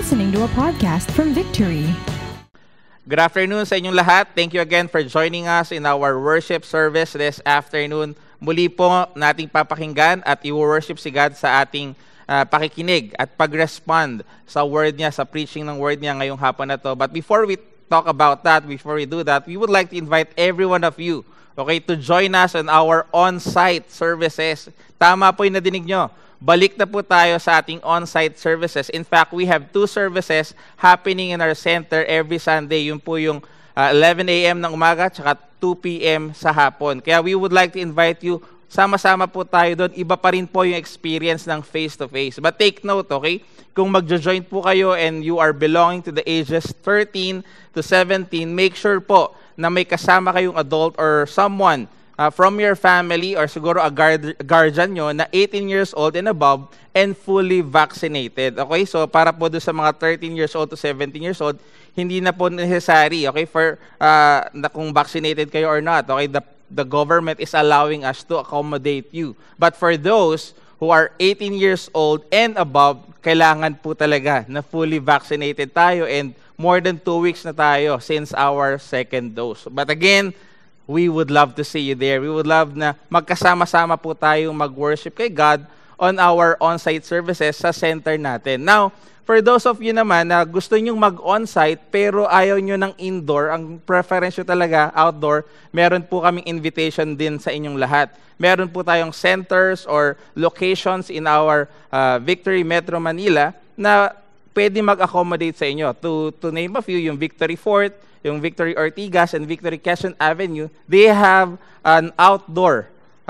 listening to a podcast from Victory. Good afternoon sa inyong lahat. Thank you again for joining us in our worship service this afternoon. Muli po nating papakinggan at i-worship si God sa ating pakikinig at pag-respond sa word niya, sa preaching ng word niya ngayong hapon na to. But before we talk about that, before we do that, we would like to invite every one of you, okay, to join us in our on-site services. Tama po yung nadinig nyo. Balik na po tayo sa ating on-site services. In fact, we have 2 services happening in our center every Sunday. Yun po yung 11 a.m. ng umaga at 2 p.m. sa hapon. Kaya we would like to invite you, sama-sama po tayo doon. Iba pa rin po yung experience ng face-to-face. But take note, okay? Kung magjo-join po kayo and you are belonging to the ages 13 to 17, make sure po na may kasama kayong adult or someone from your family or siguro a guardian nyo na 18 years old and above and fully vaccinated. Okay? So para po doon sa mga 13 years old to 17 years old, hindi na po necessary, okay, for na kung vaccinated kayo or not. Okay? The government is allowing us to accommodate you. But for those who are 18 years old and above, kailangan po talaga na fully vaccinated tayo and more than 2 weeks na tayo since our second dose. But again, we would love to see you there. We would love na magkasama-sama po tayong mag-worship kay God on our on-site services sa center natin. Now, for those of you naman na gusto nyong mag-on-site pero ayaw nyo ng indoor, ang preference nyo talaga outdoor, meron po kaming invitation din sa inyong lahat. Meron po tayong centers or locations in our Victory Metro Manila na pwede mag-accommodate sa inyo. To name a few, yung Victory Fort, yung Victory Ortigas and Victory Quezon Avenue, they have an outdoor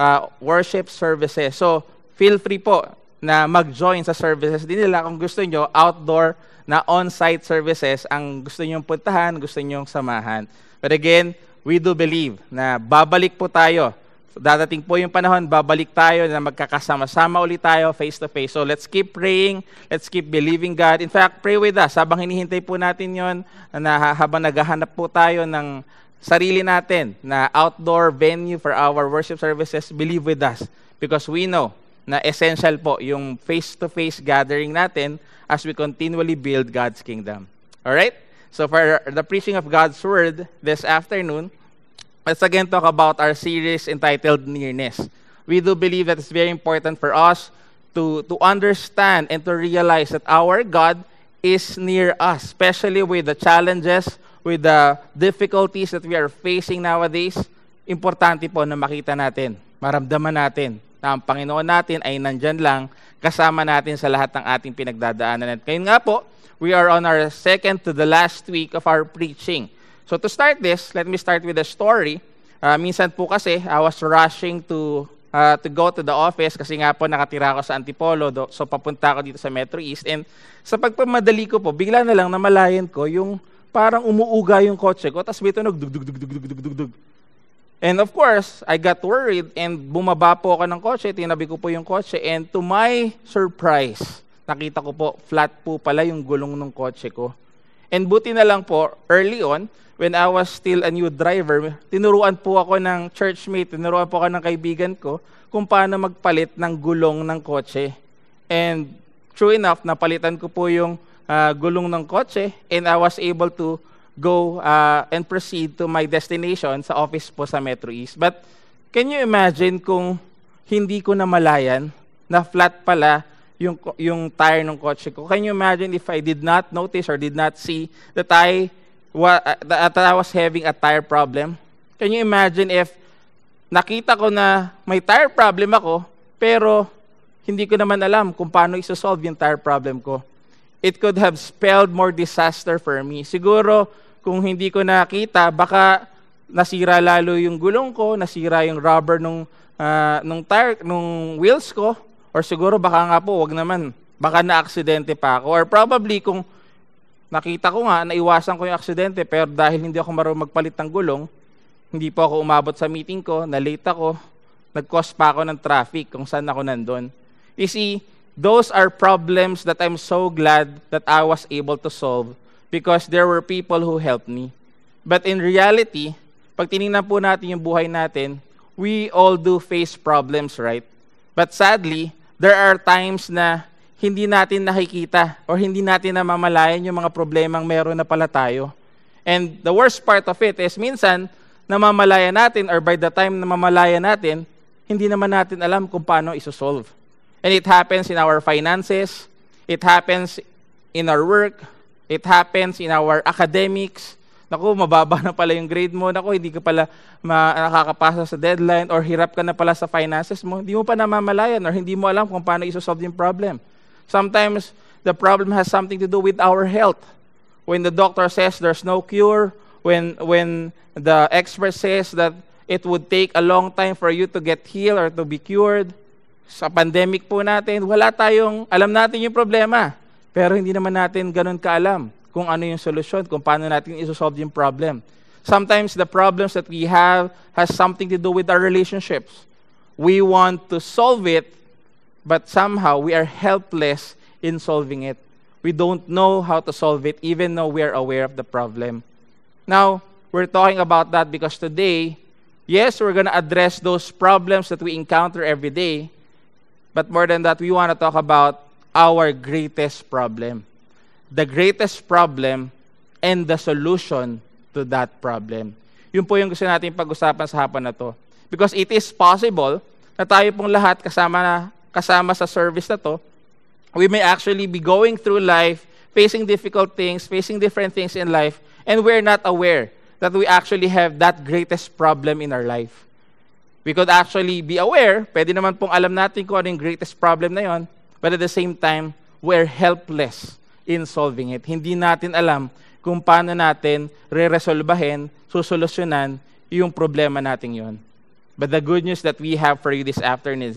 worship services. So, feel free po na mag-join sa services din nila kung gusto nyo, outdoor na on-site services ang gusto nyo puntahan, gusto nyo samahan. But again, we do believe na babalik po tayo. Dadating po yung panahon, babalik tayo na magkakasama-sama ulit tayo face-to-face. So let's keep praying, let's keep believing God. In fact, pray with us. Habang hinihintay po natin yon, na habang naghahanap po tayo ng sarili natin na outdoor venue for our worship services, believe with us. Because we know na essential po yung face-to-face gathering natin as we continually build God's kingdom. Alright? So for the preaching of God's word this afternoon, let's again talk about our series entitled Nearness. We do believe that it's very important for us to understand and to realize that our God is near us, especially with the challenges, with the difficulties that we are facing nowadays. Importante po na makita natin, maramdaman natin na ang Panginoon natin ay nandyan lang, kasama natin sa lahat ng ating pinagdadaanan. At ngayon nga po, we are on our second to the last week of our preaching. So to start this, let me start with a story. Minsan po kasi, I was rushing to go to the office kasi nga po nakatira ako sa Antipolo, so papunta ako dito sa Metro East. And sa pagpamadali ko po, bigla na lang namalayan ko yung parang umuuga yung kotse ko, tapos may tunog, dug. And of course, I got worried and bumaba po ako ng kotse, tinabi ko po yung kotse, and to my surprise, nakita ko po, flat po pala yung gulong ng kotse ko. And buti na lang po, early on, when I was still a new driver, tinuruan po ako ng churchmate, tinuruan po ako ng kaibigan ko kung paano magpalit ng gulong ng kotse. And true enough, napalitan ko po yung gulong ng kotse and I was able to go and proceed to my destination sa office po sa Metro East. But can you imagine kung hindi ko namalayan na flat pala yung tire ng kotse ko? Can you imagine if I did not notice or did not see that I was having a tire problem? Can you imagine if nakita ko na may tire problem ako, pero hindi ko naman alam kung paano isosolve yung tire problem ko? It could have spelled more disaster for me. Siguro, kung hindi ko nakita, baka nasira lalo yung gulong ko, nasira yung rubber nung wheels ko, or siguro baka nga po, wag naman, baka na-aksidente pa ako. Or probably kung nakita ko nga, naiwasan ko yung aksidente, pero dahil hindi ako marunong magpalit ng gulong, hindi po ako umabot sa meeting ko, na-late ako, nag-cause pa ako ng traffic kung saan ako nandun. You see, those are problems that I'm so glad that I was able to solve because there were people who helped me. But in reality, pag tinignan po natin yung buhay natin, we all do face problems, right? But sadly, there are times na hindi natin nakikita or hindi natin namamalayan yung mga problemang meron na pala tayo. And the worst part of it is minsan, namamalayan natin or by the time namamalayan natin, hindi naman natin alam kung paano isosolve. And it happens in our finances, it happens in our work, it happens in our academics. Naku, mababa na pala yung grade mo. Naku, hindi ka pala nakakapasa sa deadline or hirap ka na pala sa finances mo. Hindi mo pa namamalayan or hindi mo alam kung paano isosolve yung problem. Sometimes, the problem has something to do with our health. When the doctor says there's no cure, when the expert says that it would take a long time for you to get healed or to be cured, sa pandemic po natin, alam natin yung problema, pero hindi naman natin ganun kaalam kung ano yung solusyon, kung paano natin isosolve yung problem. Sometimes the problems that we have has something to do with our relationships. We want to solve it, but somehow we are helpless in solving it. We don't know how to solve it, even though we are aware of the problem. Now, we're talking about that because today, yes, we're going to address those problems that we encounter every day, but more than that, we want to talk about our greatest problem. The greatest problem and the solution to that problem. Yun po yung gusto natin pag-usapan sa hapon na to. Because it is possible na tayo pong lahat kasama sa service na to, we may actually be going through life, facing difficult things, facing different things in life, and we're not aware that we actually have that greatest problem in our life. We could actually be aware, pwede naman pong alam natin kung ano yung greatest problem na yon, but at the same time, we're helpless in solving it. Hindi natin alam kung paano natin re-resolbahin, susolusyonan yung problema natin yon. But the good news that we have for you this afternoon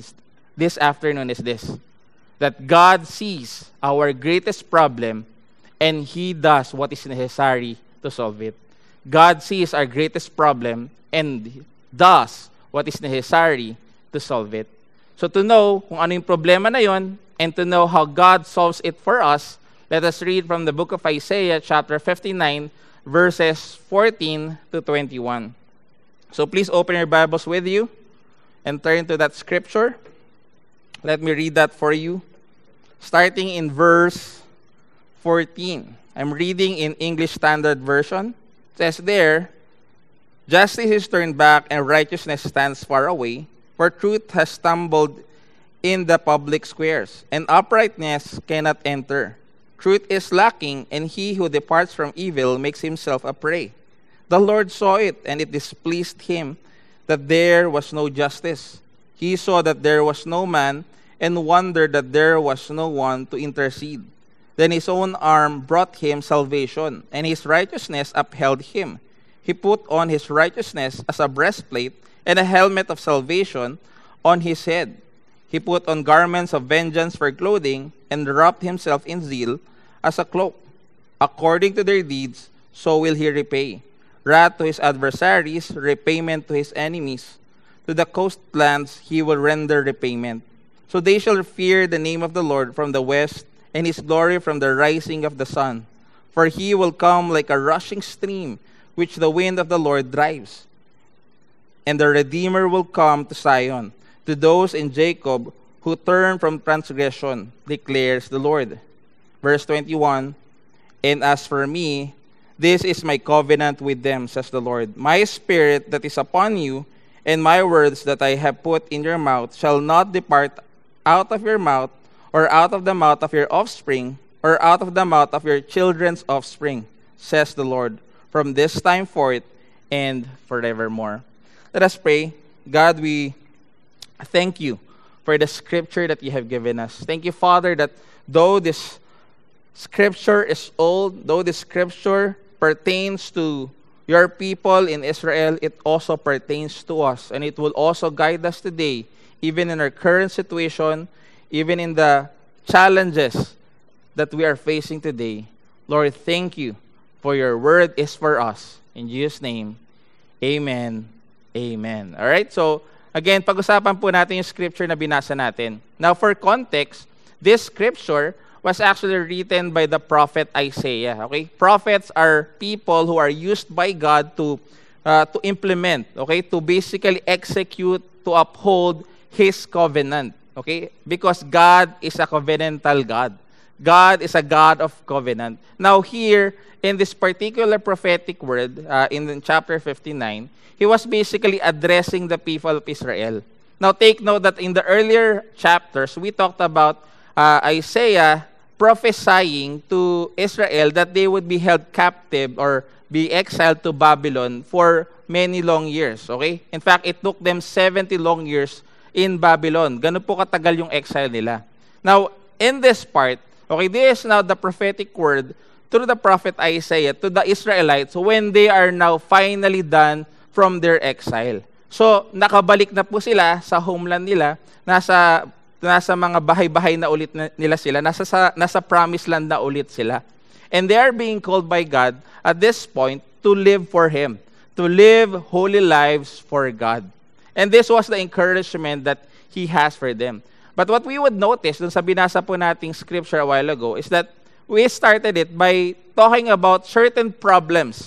is this, that God sees our greatest problem and He does what is necessary to solve it. God sees our greatest problem and does what is necessary to solve it. So to know kung ano yung problema na yon and to know how God solves it for us, let us read from the book of Isaiah, chapter 59, verses 14 to 21. So please open your Bibles with you and turn to that scripture. Let me read that for you. Starting in verse 14. I'm reading in English Standard Version. It says there, "Justice is turned back and righteousness stands far away, for truth has stumbled in the public squares, and uprightness cannot enter. Truth is lacking, and he who departs from evil makes himself a prey. The Lord saw it, and it displeased him that there was no justice. He saw that there was no man, and wondered that there was no one to intercede. Then his own arm brought him salvation, and his righteousness upheld him. He put on his righteousness as a breastplate, and a helmet of salvation on his head. He put on garments of vengeance for clothing, and wrapped himself in zeal as a cloak. According to their deeds, so will he repay. Wrath to his adversaries, repayment to his enemies. To the coastlands he will render repayment. So they shall fear the name of the Lord from the west, and his glory from the rising of the sun. For he will come like a rushing stream, which the wind of the Lord drives. And the Redeemer will come to Zion, to those in Jacob who turn from transgression, declares the Lord." Verse 21, "And as for me, this is my covenant with them, says the Lord. My spirit that is upon you, and my words that I have put in your mouth shall not depart out of your mouth, or out of the mouth of your offspring, or out of the mouth of your children's offspring, says the Lord, from this time forth and forevermore." Let us pray. God, we thank you for the scripture that you have given us. Thank you, Father, that though this scripture is old, though this scripture pertains to your people in Israel, it also pertains to us, and it will also guide us today, even in our current situation, even in the challenges that we are facing today. Lord, thank you for your word is for us. In Jesus' name, amen. Amen. All right? So, again, pag-usapan po natin yung scripture na binasa natin. Now, for context, this scripture was actually written by the prophet Isaiah. Okay? Prophets are people who are used by God to implement, okay? To basically execute, to uphold His covenant. Okay? Because God is a covenantal God. God is a God of covenant. Now here, in this particular prophetic word, in chapter 59, he was basically addressing the people of Israel. Now take note that in the earlier chapters, we talked about Isaiah prophesying to Israel that they would be held captive or be exiled to Babylon for many long years. Okay? In fact, it took them 70 long years in Babylon. Ganun po katagal yung exile nila. Now, in this part, okay, this is now the prophetic word through the prophet Isaiah to the Israelites when they are now finally done from their exile. So, nakabalik na po sila sa homeland nila, nasa mga bahay-bahay na ulit nila sila, nasa promised land na ulit sila. And they are being called by God at this point to live for Him, to live holy lives for God. And this was the encouragement that He has for them. But what we would notice dun sa binasa po nating scripture a while ago is that we started it by talking about certain problems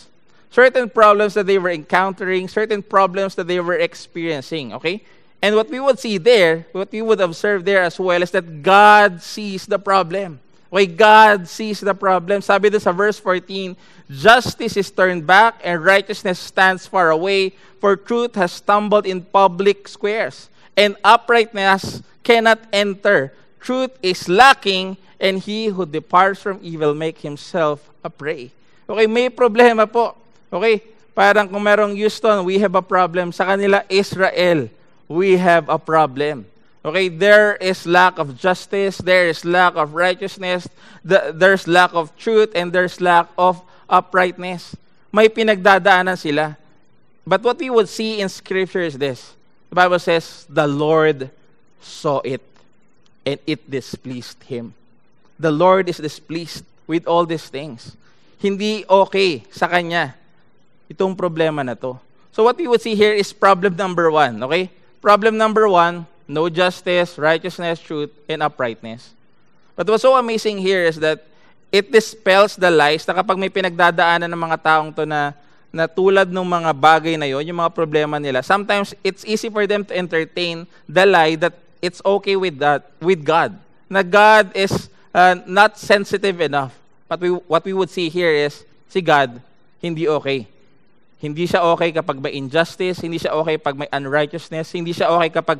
that they were encountering, certain problems that they were experiencing, okay? And what we would see there, what we would observe there as well is that God sees the problem. Okay, God sees the problem. Sabi dun sa verse 14, justice is turned back and righteousness stands far away, for truth has stumbled in public squares, and uprightness cannot enter. Truth is lacking, and he who departs from evil make himself a prey. Okay, may problema po. Okay, parang kung merong Houston, we have a problem. Sa kanila, Israel, we have a problem. Okay, there is lack of justice, there is lack of righteousness, there's lack of truth, and there's lack of uprightness. May pinagdadaanan sila. But what we would see in Scripture is this. The Bible says, the Lord saw it, and it displeased Him. The Lord is displeased with all these things. Hindi okay sa Kanya itong problema na to. So what we would see here is problem number 1, okay? Problem number 1, no justice, righteousness, truth, and uprightness. But what's so amazing here is that it dispels the lies na kapag may pinagdadaanan ng mga taong to na tulad ng mga bagay na yon, yung mga problema nila, sometimes it's easy for them to entertain the lie that it's okay with God. Na God is not sensitive enough. But what we would see here is, si God, hindi okay. Hindi siya okay kapag may injustice, hindi siya okay pag may unrighteousness, hindi siya okay kapag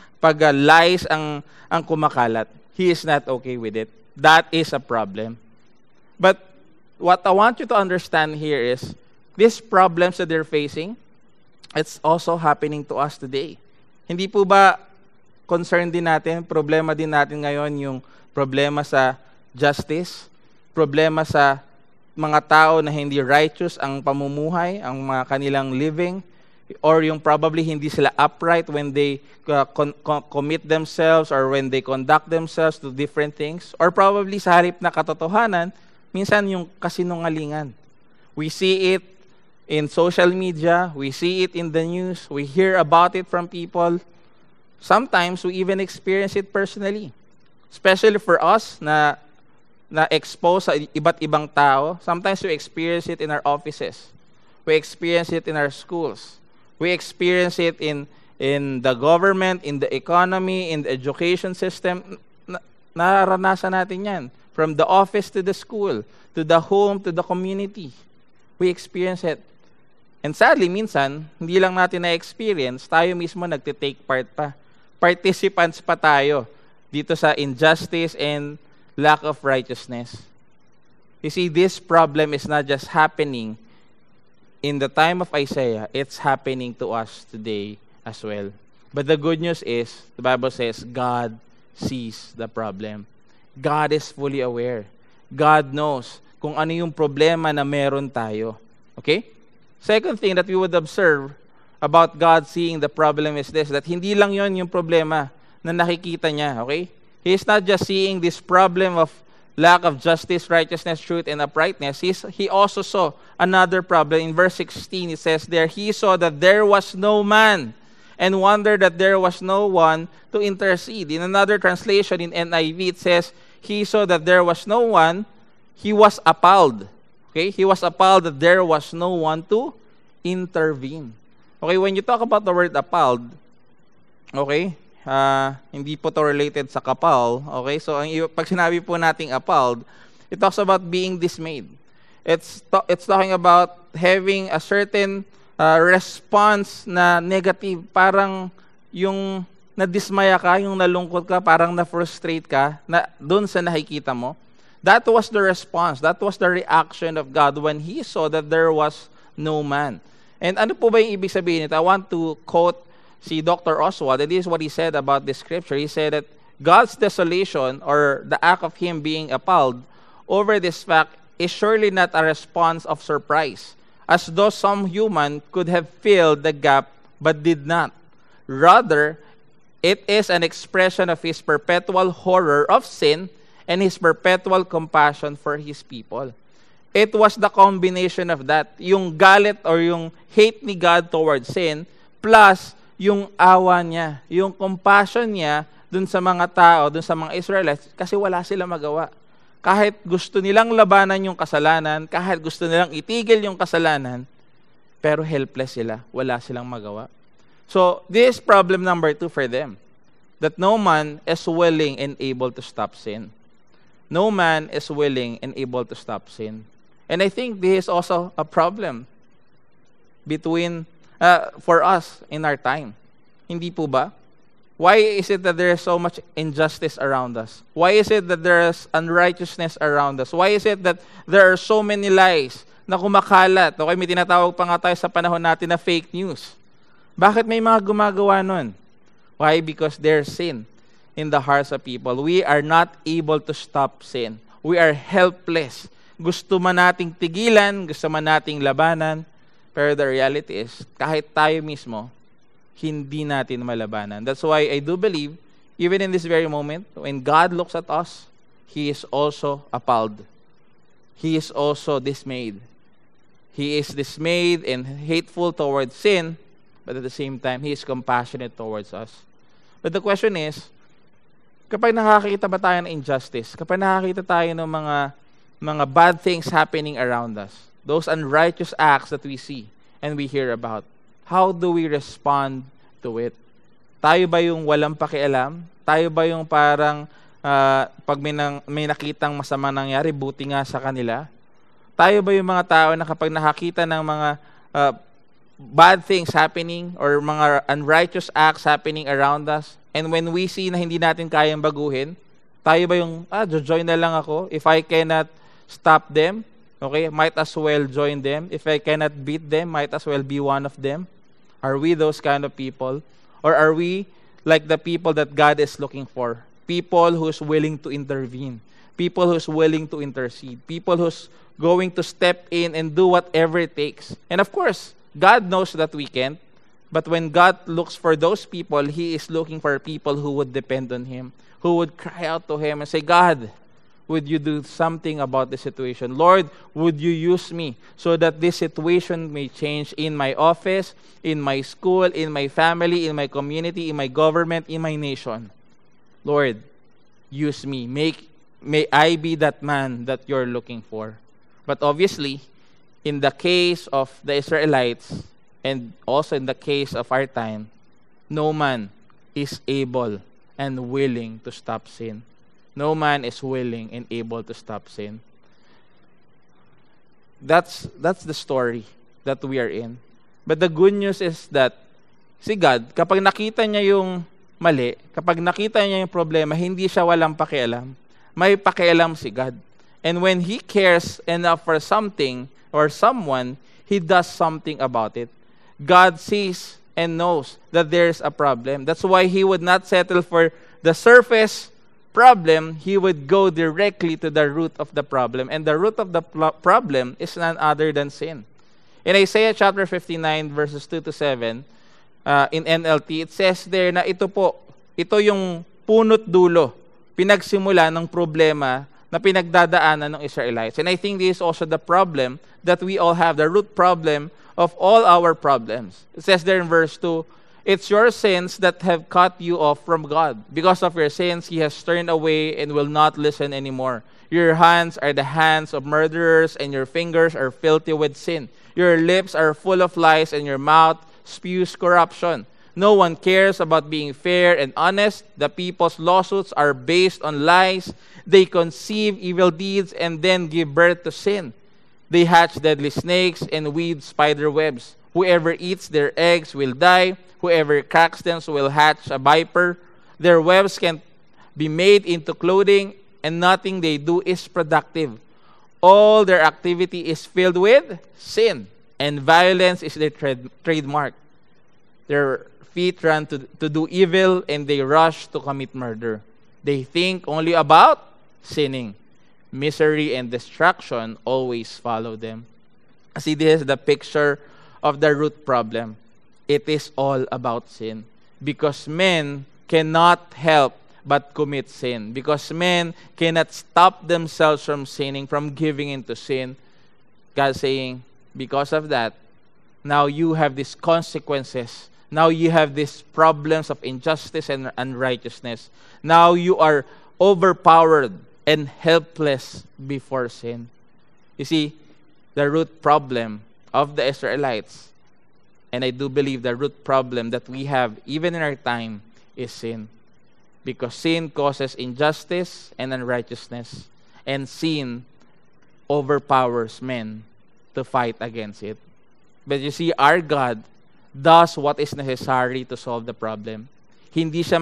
lies ang kumakalat. He is not okay with it. That is a problem. But what I want you to understand here is, these problems that they're facing, it's also happening to us today. Hindi po ba concern din natin, problema din natin ngayon yung problema sa justice, problema sa mga tao na hindi righteous ang pamumuhay, ang mga kanilang living, or yung probably hindi sila upright when they commit themselves or when they conduct themselves to different things, or probably sa harip na katotohanan, minsan yung kasinungalingan. We see it in social media, we see it in the news, we hear about it from people. Sometimes we even experience it personally. Especially for us na expose sa iba't ibang tao. Sometimes we experience it in our offices. We experience it in our schools. We experience it in the government, in the economy, in the education system. Naranasan natin yan. From the office to the school, to the home, to the community. We experience it. And sadly, minsan, hindi lang natin na-experience, tayo mismo nagtitake part pa. Participants pa tayo dito sa injustice and lack of righteousness. You see, this problem is not just happening in the time of Isaiah, it's happening to us today as well. But the good news is, the Bible says, God sees the problem. God is fully aware. God knows kung ano yung problema na meron tayo. Okay? Second thing that we would observe about God seeing the problem is this, that hindi lang yon yung problema na nakikita niya. Okay? He is not just seeing this problem of lack of justice, righteousness, truth, and uprightness. He also saw another problem. In verse 16, it says there, he saw that there was no man and wondered that there was no one to intercede. In another translation, in NIV, it says, he saw that there was no one, he was appalled. Okay? He was appalled that there was no one to intervene. Okay, when you talk about the word appalled, okay, hindi po to related sa kapal. Okay? So, pag sinabi po nating appalled, it talks about being dismayed. It's talking about having a certain response na negative. Parang yung nadismaya ka, yung nalungkot ka, parang na-frustrate ka na doon sa nakikita mo. That was the response. That was the reaction of God when He saw that there was no man. And ano po ba yung ibig sabihin nito? I want to quote si Dr. Oswald, and this is what he said about this scripture. He said that God's desolation, or the act of Him being appalled over this fact, is surely not a response of surprise, as though some human could have filled the gap but did not. Rather, it is an expression of His perpetual horror of sin and His perpetual compassion for His people. It was the combination of that, yung galit or yung hate ni God towards sin, plus yung awa niya, yung compassion niya dun sa mga tao, dun sa mga Israelites, kasi wala silang magawa. Kahit gusto nilang labanan yung kasalanan, kahit gusto nilang itigil yung kasalanan, pero helpless sila, wala silang magawa. So, this is problem number 2 for them, that no man is willing and able to stop sin. No man is willing and able to stop sin. And I think this is also a problem for us in our time. Hindi po ba? Why is it that there is so much injustice around us? Why is it that there is unrighteousness around us? Why is it that there are so many lies na kumakalat? Okay, may tinatawag pa nga tayo sa panahon natin na fake news. Bakit may mga gumagawa nun? Why? Because there's sin in the hearts of people. We are not able to stop sin. We are helpless. Gusto man nating tigilan, gusto man nating labanan, pero the reality is, kahit tayo mismo, hindi natin malabanan. That's why I do believe, even in this very moment, when God looks at us, He is also appalled. He is also dismayed. He is dismayed and hateful towards sin, but at the same time, He is compassionate towards us. But the question is, kapag nakakita ba tayo ng injustice, kapag nakakita tayo ng mga bad things happening around us, those unrighteous acts that we see and we hear about, how do we respond to it? Tayo ba yung walang pakialam? Tayo ba yung parang pag may nakitang masama nangyari, buti nga sa kanila? Tayo ba yung mga tao na kapag nakakita ng mga bad things happening or mga unrighteous acts happening around us, and when we see na hindi natin kayang baguhin, tayo ba yung, join na lang ako? If I cannot stop them, okay, might as well join them. If I cannot beat them, might as well be one of them. Are we those kind of people? Or are we like the people that God is looking for? People who's willing to intervene. People who's willing to intercede. People who's going to step in and do whatever it takes. And of course, God knows that we can't. But when God looks for those people, He is looking for people who would depend on Him, who would cry out to Him and say, God, would you do something about this situation? Lord, would you use me so that this situation may change in my office, in my school, in my family, in my community, in my government, in my nation? Lord, use me. May I be that man that you're looking for. But obviously, in the case of the Israelites, and also in the case of our time, no man is able and willing to stop sin. No man is willing and able to stop sin. That's the story that we are in. But the good news is that si God, kapag nakita niya yung mali, kapag nakita niya yung problema, hindi siya walang pakialam. May pakialam si God. And when He cares enough for something or someone, He does something about it. God sees and knows that there's a problem. That's why He would not settle for the surface problem. He would go directly to the root of the problem. And the root of the problem is none other than sin. In Isaiah chapter 59 verses 2 to 7, in NLT, it says there na ito yung punot dulo, pinagsimula ng problema na pinagdadaanan ng Israelites. And I think this is also the problem that we all have, the root problem of all our problems. It says there in verse 2, it's your sins that have cut you off from God. Because of your sins, He has turned away and will not listen anymore. Your hands are the hands of murderers, and your fingers are filthy with sin. Your lips are full of lies, and your mouth spews corruption. No one cares about being fair and honest. The people's lawsuits are based on lies. They conceive evil deeds and then give birth to sin. They hatch deadly snakes and weave spider webs. Whoever eats their eggs will die. Whoever cracks them will hatch a viper. Their webs can be made into clothing, and nothing they do is productive. All their activity is filled with sin, and violence is their trademark. Their feet run to do evil, and they rush to commit murder. They think only about sinning. Misery and destruction always follow them. See, this is the picture of the root problem. It is all about sin. Because men cannot help but commit sin. Because men cannot stop themselves from sinning, from giving into sin. God saying, because of that, now you have these consequences. Now you have these problems of injustice and unrighteousness. Now you are overpowered and helpless before sin. You see, the root problem of the Israelites, and I do believe the root problem that we have even in our time, is sin. Because sin causes injustice and unrighteousness, and sin overpowers men to fight against it. But you see, our God does what is necessary to solve the problem. Hindi siya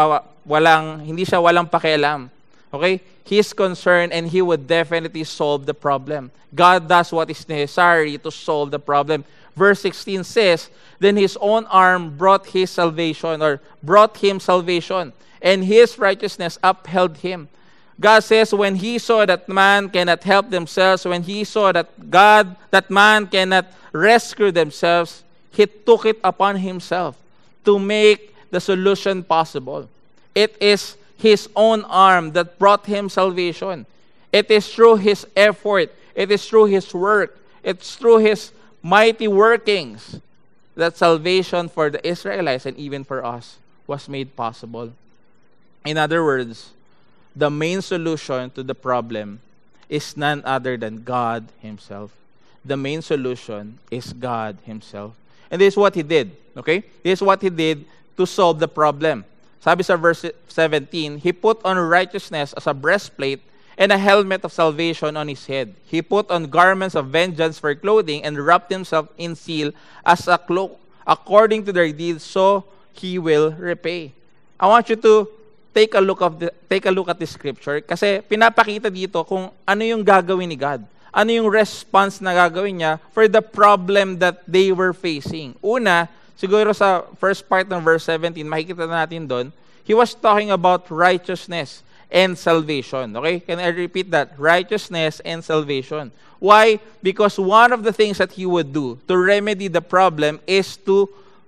walang pakialam. Okay? He is concerned and He would definitely solve the problem. God does what is necessary to solve the problem. Verse 16 says, then His own arm brought His salvation, or brought Him salvation, and His righteousness upheld Him. God says when He saw that man cannot help themselves, when He saw that man cannot rescue themselves, He took it upon Himself to make the solution possible. It is His own arm that brought Him salvation. It is through His effort. It is through His work. It's through His mighty workings that salvation for the Israelites and even for us was made possible. In other words, the main solution to the problem is none other than God Himself. The main solution is God Himself. And this is what He did. Okay? This is what He did to solve the problem. Sabi sa verse 17, He put on righteousness as a breastplate and a helmet of salvation on His head. He put on garments of vengeance for clothing and wrapped Himself in seal as a cloak. According to their deeds, so He will repay. I want you to take a look at this scripture kasi pinapakita dito kung ano yung gagawin ni God. Ano yung response na gagawin niya for the problem that they were facing. Una, siguro sa first part ng verse 17, makikita natin doon, He was talking about righteousness and salvation. Okay? Can I repeat that? Righteousness and salvation. Why? Because one of the things that He would do to remedy the problem is to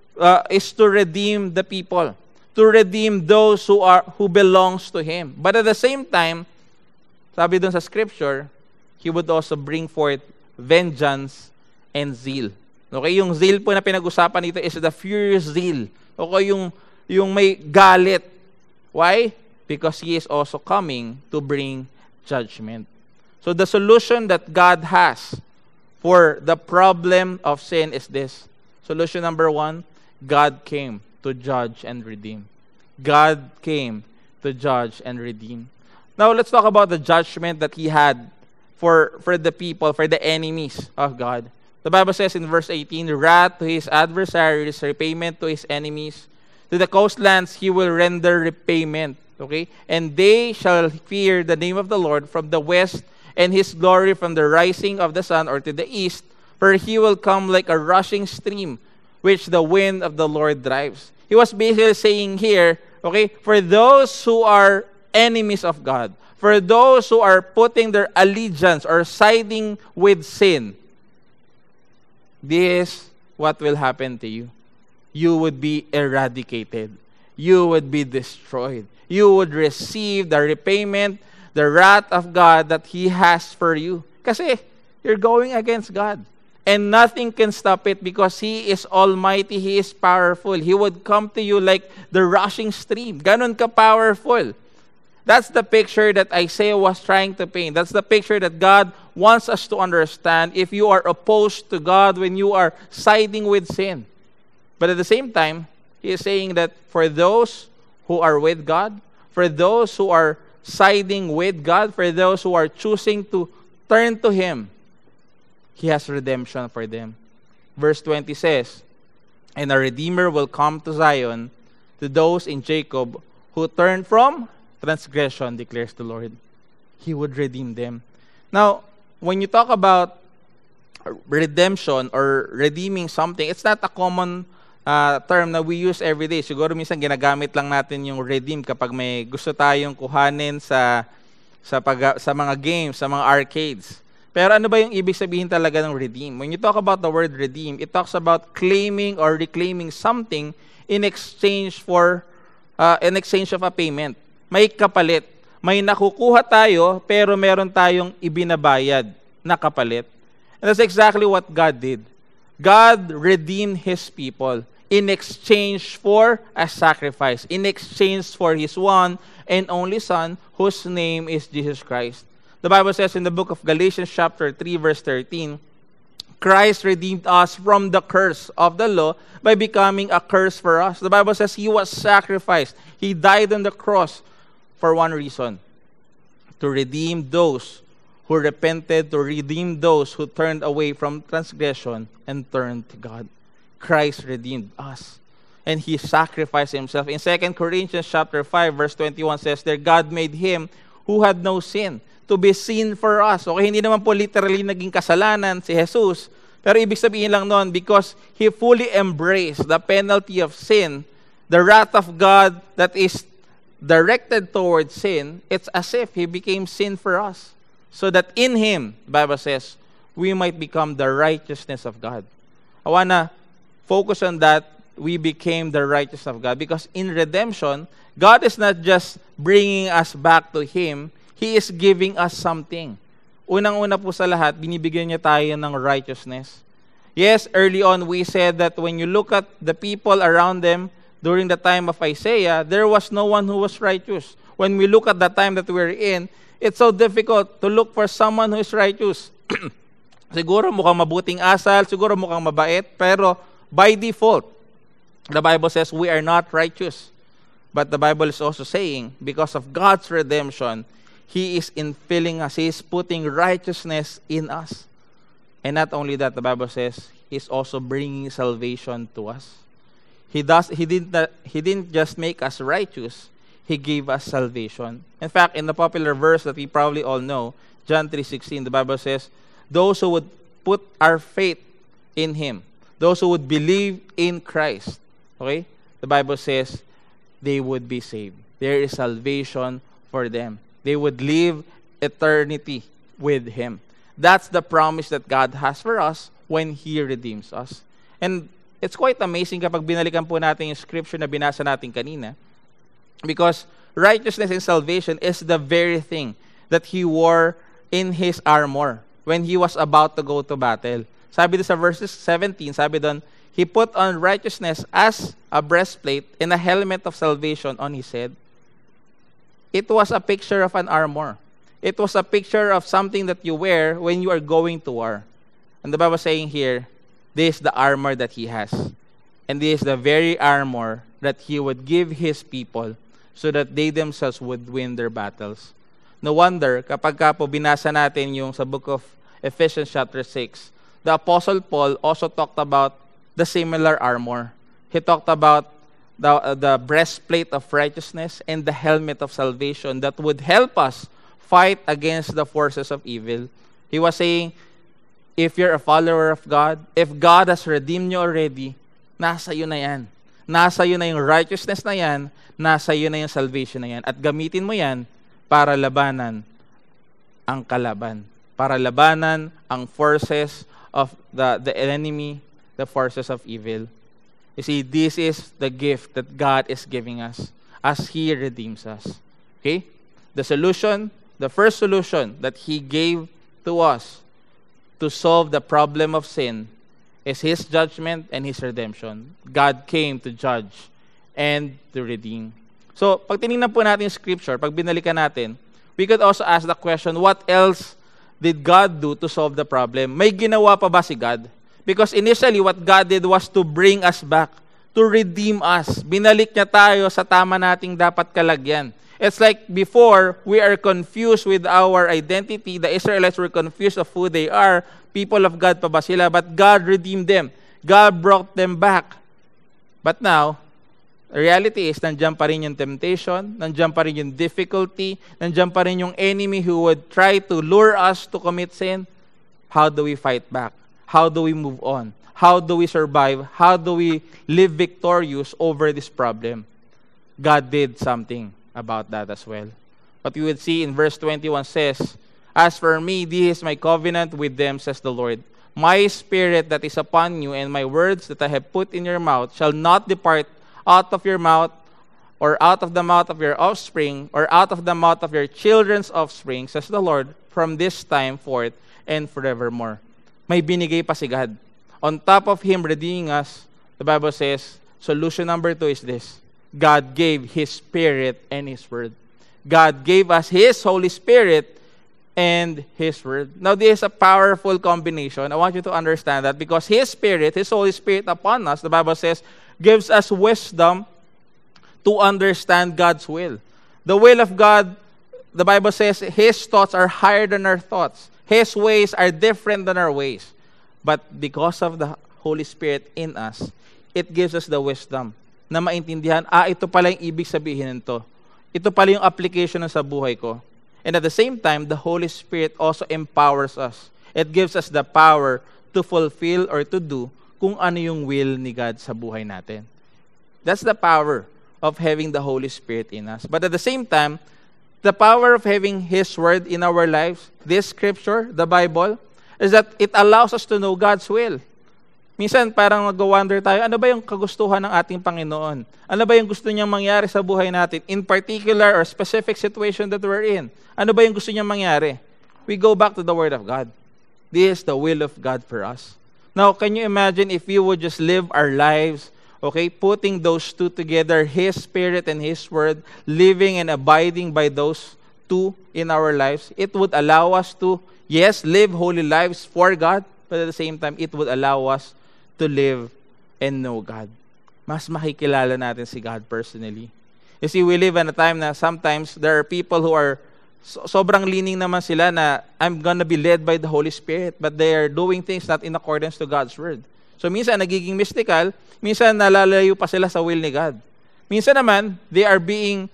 redeem the people, to redeem those who belongs to Him. But at the same time, sabi doon sa scripture, He would also bring forth vengeance and zeal. Okay, yung zeal po na pinag-usapan dito is the furious zeal. Okay, yung may galit. Why? Because He is also coming to bring judgment. So the solution that God has for the problem of sin is this. Solution number 1, God came to judge and redeem. God came to judge and redeem. Now let's talk about the judgment that He had for the people, for the enemies of God. The Bible says in verse 18, wrath to His adversaries, repayment to His enemies. To the coastlands He will render repayment. Okay? And they shall fear the name of the Lord from the west, and His glory from the rising of the sun, or to the east. For He will come like a rushing stream, which the wind of the Lord drives. He was basically saying here, okay, for those who are enemies of God, for those who are putting their allegiance or siding with sin, this is what will happen to you. You would be eradicated. You would be destroyed. You would receive the repayment, the wrath of God that He has for you. Kasi you're going against God. And nothing can stop it because He is almighty. He is powerful. He would come to you like the rushing stream. Ganon ka-powerful. That's the picture that Isaiah was trying to paint. That's the picture that God wants us to understand if you are opposed to God, when you are siding with sin. But at the same time, He is saying that for those who are with God, for those who are siding with God, for those who are choosing to turn to Him, He has redemption for them. Verse 20 says, "And a Redeemer will come to Zion, to those in Jacob who turn from transgression, declares the Lord." He would redeem them. Now, when you talk about redemption or redeeming something, it's not a common term na we use every day. Siguro minsan ginagamit lang natin yung redeem kapag may gusto tayong kuhanin sa mga games, sa mga arcades. Pero ano ba yung ibig sabihin talaga ng redeem? When you talk about the word redeem, it talks about claiming or reclaiming something in exchange of a payment. May kapalit. May nakukuha tayo, pero meron tayong ibinabayad na kapalit. And that's exactly what God did. God redeemed His people in exchange for a sacrifice, in exchange for His one and only Son, whose name is Jesus Christ. The Bible says in the book of Galatians chapter 3, verse 13, Christ redeemed us from the curse of the law by becoming a curse for us. The Bible says He was sacrificed. He died on the cross for one reason: to redeem those who repented, to redeem those who turned away from transgression and turned to God. Christ redeemed us, and He sacrificed Himself. In 2 Corinthians chapter 5, verse 21 says that God made Him who had no sin to be sin for us. Okay, hindi naman po literally naging kasalanan si Jesus, pero ibig sabihin lang noon, because He fully embraced the penalty of sin, the wrath of God that is directed towards sin, it's as if He became sin for us, so that in Him, the Bible says, we might become the righteousness of God. I wanna focus on that. We became the righteousness of God, because in redemption, God is not just bringing us back to Him, He is giving us something. Unang-una po sa lahat, binibigyan niya tayo ng righteousness. Yes, early on, we said that when you look at the people around them during the time of Isaiah, there was no one who was righteous. When we look at the time that we're in, it's so difficult to look for someone who is righteous. Siguro mukhang mabuting asal, siguro mukhang mabait, pero by default, the Bible says we are not righteous. But the Bible is also saying, because of God's redemption, He is infilling us. He is putting righteousness in us. And not only that, the Bible says, He is also bringing salvation to us. He didn't just make us righteous, He gave us salvation. In fact, in the popular verse that we probably all know, John 3:16, the Bible says, those who would put our faith in Him, those who would believe in Christ, okay, the Bible says they would be saved. There is salvation for them. They would live eternity with Him. That's the promise that God has for us when He redeems us. And it's quite amazing kapag binalikan po natin yung scripture na binasa natin kanina, because righteousness and salvation is the very thing that He wore in His armor when He was about to go to battle. Sabi doon sa verses 17, sabi doon, He put on righteousness as a breastplate and a helmet of salvation on His head. It was a picture of an armor. It was a picture of something that you wear when you are going to war. And the Bible is saying here, this is the armor that He has. And this is the very armor that He would give His people so that they themselves would win their battles. No wonder, kapag po binasa natin yung sa book of Ephesians chapter 6, the Apostle Paul also talked about the similar armor. He talked about the breastplate of righteousness and the helmet of salvation that would help us fight against the forces of evil. He was saying, if you're a follower of God, if God has redeemed you already, nasa iyo na yan. Nasa iyo na yung righteousness na yan, nasa iyo na yung salvation na yan. At gamitin mo yan para labanan ang kalaban. Para labanan ang forces of the enemy, the forces of evil. You see, this is the gift that God is giving us as He redeems us. Okay? The solution, the first solution that He gave to us to solve the problem of sin is His judgment and His redemption. God came to judge and to redeem. So, pag tinignan po natin yung scripture, pag binalikan natin, we could also ask the question, what else did God do to solve the problem? May ginawa pa ba si God? Because initially, what God did was to bring us back to redeem us. Binalik niya tayo sa tama nating dapat kalagyan. It's like before, we are confused with our identity. The Israelites were confused of who they are. People of God pa ba sila? But God redeemed them. God brought them back. But now, the reality is, nandiyan pa rin yung temptation, nandiyan pa rin yung difficulty, nandiyan pa rin yung enemy who would try to lure us to commit sin. How do we fight back? How do we move on? How do we survive? How do we live victorious over this problem? God did something about that as well. What we would see in verse 21 says, "As for me, this is my covenant with them, says the Lord. My spirit that is upon you and my words that I have put in your mouth shall not depart out of your mouth or out of the mouth of your offspring or out of the mouth of your children's offspring, says the Lord, from this time forth and forevermore." May binigay pa si God. On top of Him redeeming us, the Bible says, solution number 2 is this. God gave His Spirit and His Word. God gave us His Holy Spirit and His Word. Now, this is a powerful combination. I want you to understand that because His Spirit, His Holy Spirit upon us, the Bible says, gives us wisdom to understand God's will. The will of God, the Bible says, His thoughts are higher than our thoughts. His ways are different than our ways. But because of the Holy Spirit in us, it gives us the wisdom na maintindihan, ito pala yung ibig sabihin nito. Ito pala yung application sa buhay ko. And at the same time, the Holy Spirit also empowers us. It gives us the power to fulfill or to do kung ano yung will ni God sa buhay natin. That's the power of having the Holy Spirit in us. But at the same time, the power of having His Word in our lives, this Scripture, the Bible, is that it allows us to know God's will. Minsan parang mag-wonder tayo, ano ba yung kagustuhan ng ating Panginoon? Ano ba yung gusto niyang mangyari sa buhay natin? In particular or specific situation that we're in. Ano ba yung gusto niyang mangyari? We go back to the Word of God. This is the will of God for us. Now, can you imagine if we would just live our lives, okay, putting those two together, His Spirit and His Word, living and abiding by those two in our lives, it would allow us to, yes, live holy lives for God, but at the same time, it would allow us to live and know God. Mas makikilala natin si God personally. You see, we live in a time na sometimes there are people who are sobrang leaning naman sila na I'm gonna be led by the Holy Spirit, but they are doing things not in accordance to God's Word. So minsan nagiging mystical, minsan nalalayo pa sila sa will ni God. Minsan naman, they are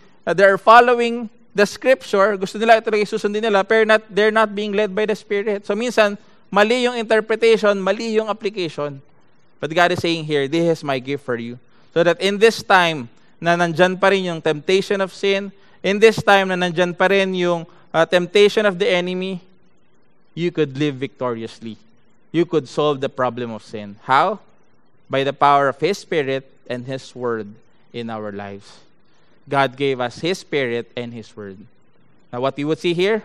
following the Scripture, gusto nila ito susundin nila, pero they're not being led by the Spirit. So minsan, mali yung interpretation, mali yung application. But God is saying here, this is my gift for you. So that in this time na nandyan pa rin yung temptation of sin, in this time na nandyan pa rin yung temptation of the enemy, you could live victoriously. You could solve the problem of sin. How? By the power of His Spirit and His Word in our lives. God gave us His Spirit and His Word. Now what we would see here,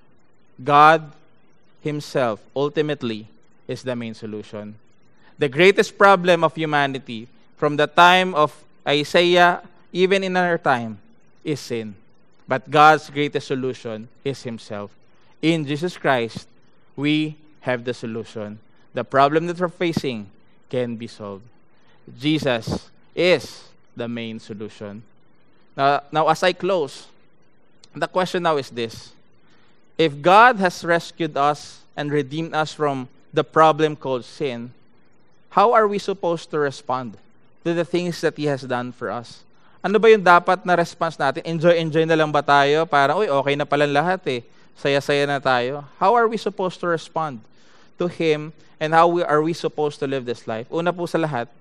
God Himself ultimately is the main solution. The greatest problem of humanity from the time of Isaiah, even in our time, is sin. But God's greatest solution is Himself. In Jesus Christ, we have the solution. The problem that we're facing can be solved. Jesus is the main solution. Now, as I close, the question now is this. If God has rescued us and redeemed us from the problem called sin, how are we supposed to respond to the things that He has done for us? Ano ba yung dapat na response natin? Enjoy na lang ba tayo? Parang, okay na pala lahat eh. Saya-saya na tayo. How are we supposed to respond to Him and how are we supposed to live this life? Una po sa lahat,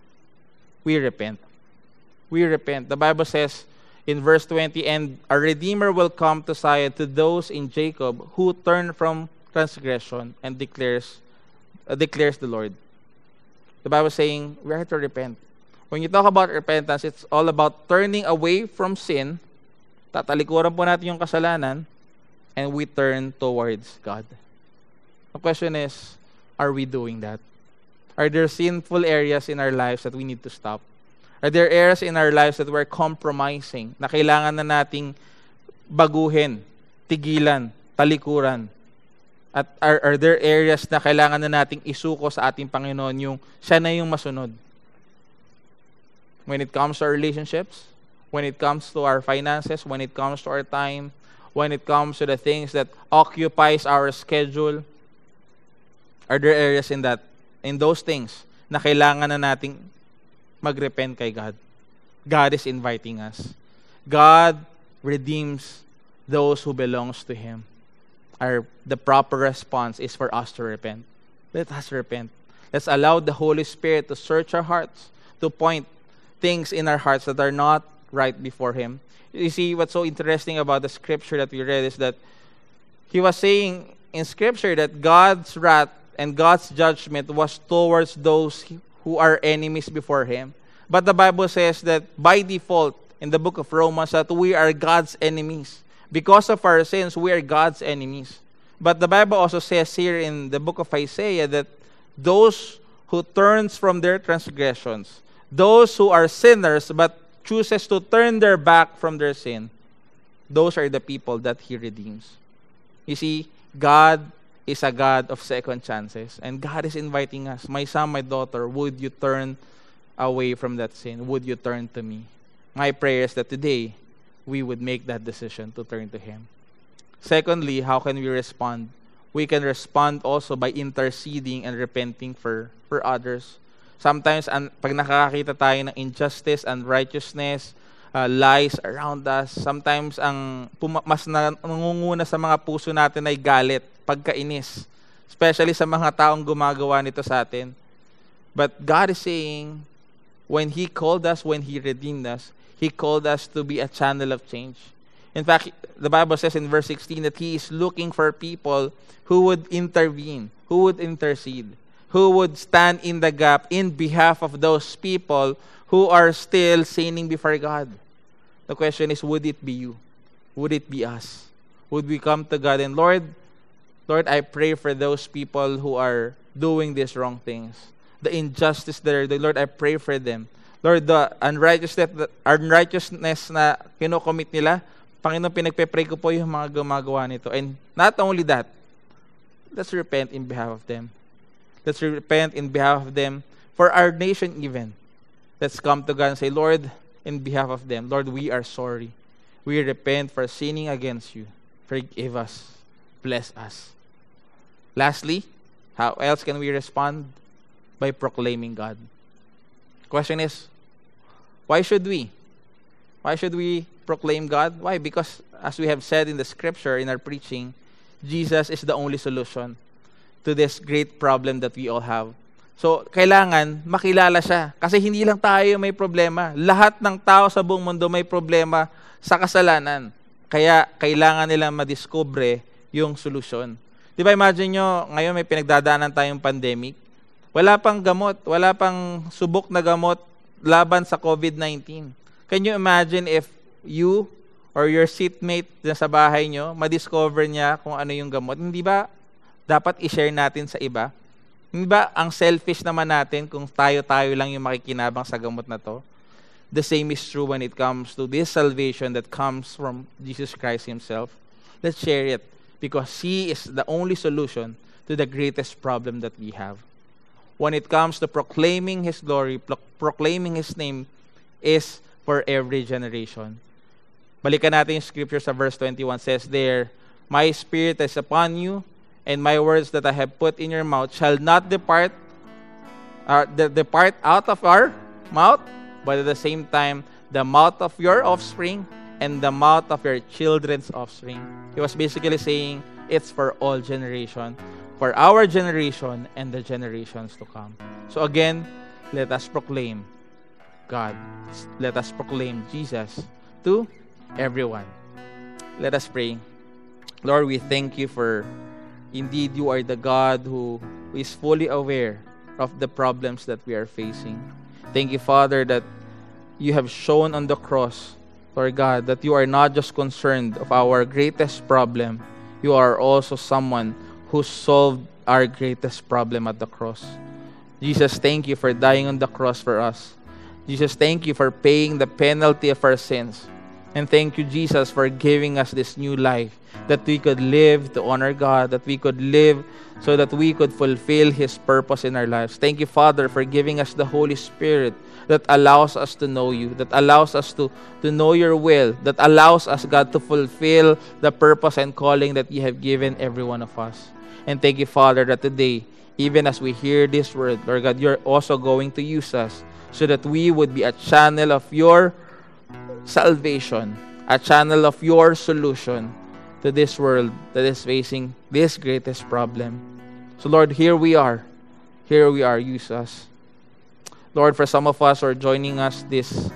we repent. We repent. The Bible says in verse 20, "And a Redeemer will come to Zion to those in Jacob who turn from transgression and declares the Lord." The Bible is saying we have to repent. When you talk about repentance, it's all about turning away from sin. Tatalikuran po natin yung kasalanan and we turn towards God. The question is, are we doing that? Are there sinful areas in our lives that we need to stop? Are there areas in our lives that we're compromising, na kailangan na nating baguhin, tigilan, talikuran? At are there areas na kailangan na nating isuko sa ating Panginoon, yung siya na yung masunod? when it comes to our relationships, when it comes to our finances, when it comes to our time, when it comes to the things that occupies our schedule? Are there areas in those things na kailangan na nating magrepent kay God? God is inviting us. God redeems those who belongs to Him. The proper response is for us to repent. Let us repent. Let's allow the Holy Spirit to search our hearts, to point things in our hearts that are not right before Him. You see, what's so interesting about the scripture that we read is that he was saying in scripture that God's wrath and God's judgment was towards those who are enemies before Him. But the Bible says that by default, in the book of Romans, that we are God's enemies. Because of our sins, we are God's enemies. But the Bible also says here in the book of Isaiah that those who turns from their transgressions, those who are sinners but chooses to turn their back from their sin, those are the people that He redeems. You see, God is a God of second chances. And God is inviting us, my son, my daughter, would you turn away from that sin? Would you turn to me? My prayer is that today, we would make that decision to turn to Him. Secondly, how can we respond? We can respond also by interceding and repenting for others. Sometimes, pag nakakakita tayo ng injustice, unrighteousness, lies around us, sometimes mas nangunguna sa mga puso natin ay galit, pagkainis, especially sa mga taong gumagawa nito sa atin. But God is saying, when He called us, when He redeemed us, He called us to be a channel of change. In fact, the Bible says in verse 16 that He is looking for people who would intervene, who would intercede, who would stand in the gap in behalf of those people who are still sinning before God. The question is, would it be you? Would it be us? Would we come to God and, Lord, I pray for those people who are doing these wrong things. The injustice there, Lord, I pray for them. Lord, the unrighteousness na kinocommit nila, Panginoon, pinagpe-pray ko po yung mga gumagawa nito. And not only that, let's repent in behalf of them. Let's repent in behalf of them for our nation even. Let's come to God and say, Lord, in behalf of them, Lord, we are sorry. We repent for sinning against you. Forgive us. Bless us. Lastly, how else can we respond? By proclaiming God. Question is, why should we? Why should we proclaim God? Why? Because as we have said in the scripture, in our preaching, Jesus is the only solution to this great problem that we all have. So, kailangan makilala siya. Kasi hindi lang tayo may problema. Lahat ng tao sa buong mundo may problema sa kasalanan. Kaya, kailangan nilang madiskubre yung solusyon. Di ba, imagine nyo, ngayon may pinagdadaanan tayong pandemic. Wala pang gamot, wala pang subok na gamot laban sa COVID-19. Can you imagine if you or your seatmate sa bahay nyo, madiscover niya kung ano yung gamot? Hindi ba dapat i-share natin sa iba? Hindi ba ang selfish naman natin kung tayo-tayo lang yung makikinabang sa gamot na to? The same is true when it comes to this salvation that comes from Jesus Christ Himself. Let's share it because He is the only solution to the greatest problem that we have. When it comes to proclaiming His glory, proclaiming His name is for every generation. Balikan natin yung scripture sa verse 21. Says there, My Spirit is upon you, and my words that I have put in your mouth shall not depart out of our mouth, but at the same time, the mouth of your offspring and the mouth of your children's offspring. He was basically saying, it's for all generation, for our generation and the generations to come. So again, let us proclaim God. Let us proclaim Jesus to everyone. Let us pray. Lord, we thank you for indeed you are the God who is fully aware of the problems that we are facing. Thank you, Father, that you have shown on the cross, Lord God, that you are not just concerned of our greatest problem. You are also someone who solved our greatest problem at the cross. Jesus, thank you for dying on the cross for us. Jesus, thank you for paying the penalty of our sins. And thank you, Jesus, for giving us this new life, that we could live to honor God, that we could live so that we could fulfill His purpose in our lives. Thank you, Father, for giving us the Holy Spirit that allows us to know you, that allows us to know your will, that allows us, God, to fulfill the purpose and calling that you have given every one of us. And thank you, Father, that today, even as we hear this word, Lord God, you're also going to use us so that we would be a channel of your salvation, a channel of your solution to this world that is facing this greatest problem. So Lord, here we are, use us. Lord, for some of us who are joining us this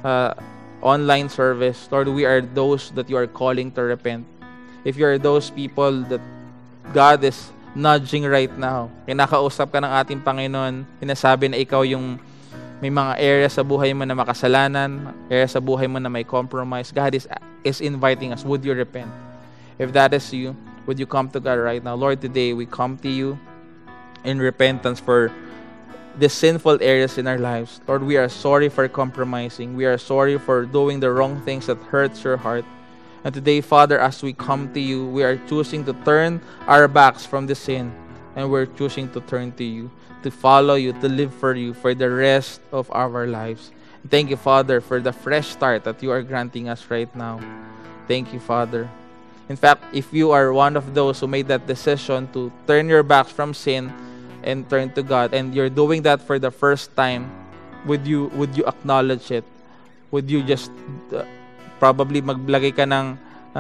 online service, Lord, we are those that you are calling to repent. If you are those people that God is nudging right now, kinakausap ka ng ating Panginoon, sinasabi na ikaw yung may mga area sa buhay mo na makasalanan, area sa buhay mo na may compromise, God is inviting us. Would you repent? If that is you, would you come to God right now? Lord, today we come to you in repentance for the sinful areas in our lives. Lord, we are sorry for compromising. We are sorry for doing the wrong things that hurts your heart. And today, Father, as we come to you, we are choosing to turn our backs from the sin, and we're choosing to turn to you, to follow you, to live for you for the rest of our lives. Thank you, Father, for the fresh start that you are granting us right now. Thank you, Father. In fact, if you are one of those who made that decision to turn your backs from sin and turn to God, and you're doing that for the first time, would you acknowledge it? Would you just probably maglagay ka ng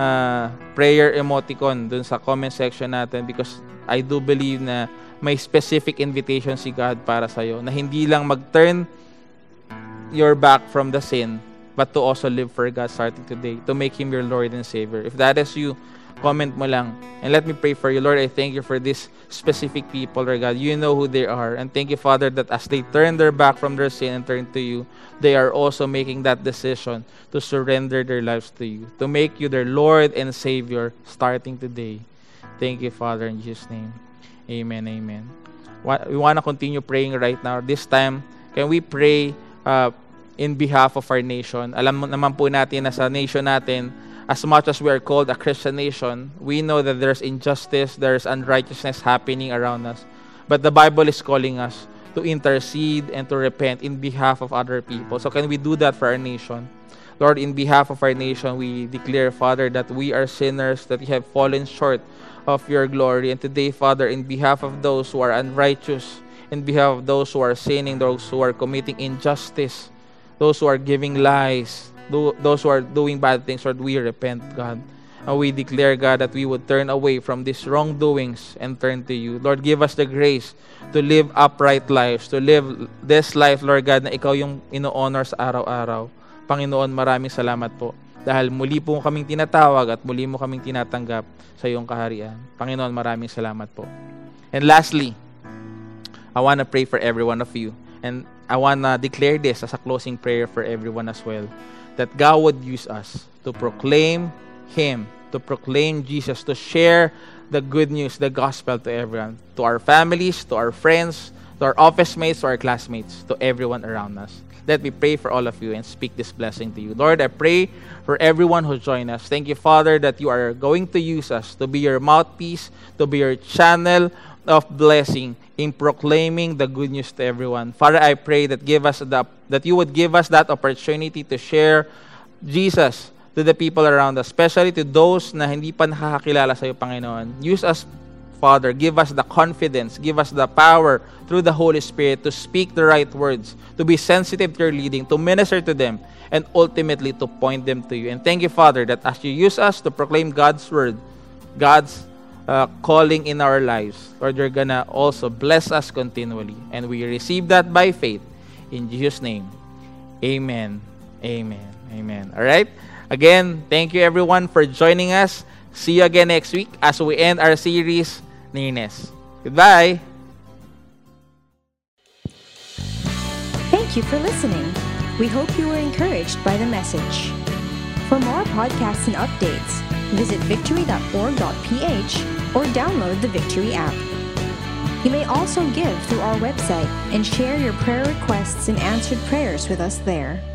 prayer emoticon dun sa comment section natin, because I do believe na may specific invitation si God para sa'yo, na hindi lang mag-turn your back from the sin, but to also live for God starting today, to make Him your Lord and Savior. If that is you, comment mo lang. And let me pray for you. Lord, I thank you for these specific people, Lord God. You know who they are. And thank you, Father, that as they turn their back from their sin and turn to you, they are also making that decision to surrender their lives to you, to make you their Lord and Savior starting today. Thank you, Father, in Jesus' name. Amen, amen. We want to continue praying right now. This time, can we pray in behalf of our nation? Alam naman po natin na sa nation natin, as much as we are called a Christian nation, we know that there's injustice, there's unrighteousness happening around us. But the Bible is calling us to intercede and to repent in behalf of other people. So can we do that for our nation? Lord, in behalf of our nation, we declare, Father, that we are sinners, that we have fallen short of your glory. And today, Father, in behalf of those who are unrighteous, in behalf of those who are sinning, those who are committing injustice, those who are giving lies, those who are doing bad things, Lord, we repent, God. And we declare, God, that we would turn away from these wrongdoings and turn to you. Lord, give us the grace to live upright lives, to live this life, Lord God, na ikaw yung ino-honor sa araw-araw. Panginoon, maraming salamat po. Dahil muli po kaming tinatawag at muli mo kaming tinatanggap sa iyong kaharian. Panginoon, maraming salamat po. And lastly, I want to pray for every one of you. And I want to declare this as a closing prayer for everyone as well. That God would use us to proclaim Him, to proclaim Jesus, to share the good news, the gospel to everyone, to our families, to our friends, to our office mates, to our classmates, to everyone around us. Let me pray for all of you and speak this blessing to you. Lord, I pray for everyone who joined us. Thank you, Father, that you are going to use us to be your mouthpiece, to be your channel of blessing in proclaiming the good news to everyone. Father, I pray that you would give us that opportunity to share Jesus to the people around us, especially to those na hindi pa nakakakilala sa iyo, Panginoon. Use us, Father. Give us the confidence, give us the power through the Holy Spirit to speak the right words, to be sensitive to your leading, to minister to them, and ultimately to point them to you. And thank you, Father, that as you use us to proclaim God's word, God's calling in our lives, Lord, you're gonna also bless us continually. And we receive that by faith. In Jesus' name, amen, amen, amen. All right? Again, thank you everyone for joining us. See you again next week as we end our series, Nines. Goodbye. Thank you for listening. We hope you were encouraged by the message. For more podcasts and updates, visit victory.org.ph or download the Victory app. You may also give through our website and share your prayer requests and answered prayers with us there.